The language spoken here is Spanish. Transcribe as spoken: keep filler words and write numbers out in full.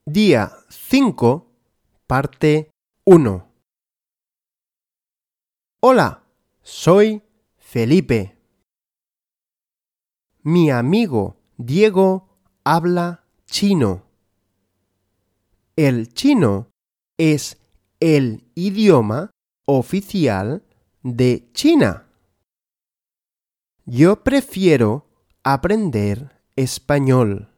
Día cinco, parte uno. Hola, soy Felipe. Mi amigo Diego habla chino. El chino es el idioma oficial de China. Yo prefiero aprender español.